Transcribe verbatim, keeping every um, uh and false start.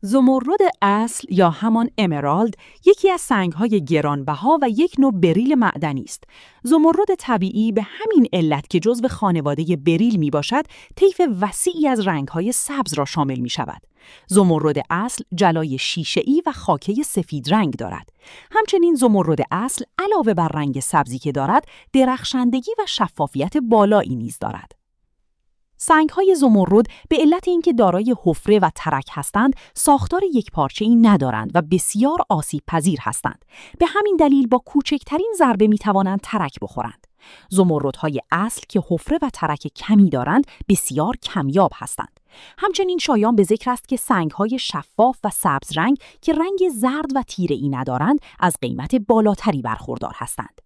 زمرد اصل یا همان امرالد یکی از سنگ‌های گرانبها و یک نوع بریل معدنی است. زمرد طبیعی به همین علت که جزو خانواده بریل میباشد، طیف وسیعی از رنگ‌های سبز را شامل می‌شود. زمرد اصل جلای شیشه‌ای و خاکه سفید رنگ دارد. همچنین زمرد اصل علاوه بر رنگ سبزی که دارد، درخشندگی و شفافیت بالایی نیز دارد. سنگ‌های زمرد به علت اینکه دارای حفره و ترک هستند، ساختار یکپارچه‌ای ندارند و بسیار آسیب‌پذیر هستند. به همین دلیل با کوچکترین ضربه می‌توانند ترک بخورند. زمردهای اصل که حفره و ترک کمی دارند، بسیار کمیاب هستند. همچنین شایان به ذکر است که سنگ‌های شفاف و سبز رنگ که رنگ زرد و تیره‌ای ندارند، از قیمت بالاتری برخوردار هستند.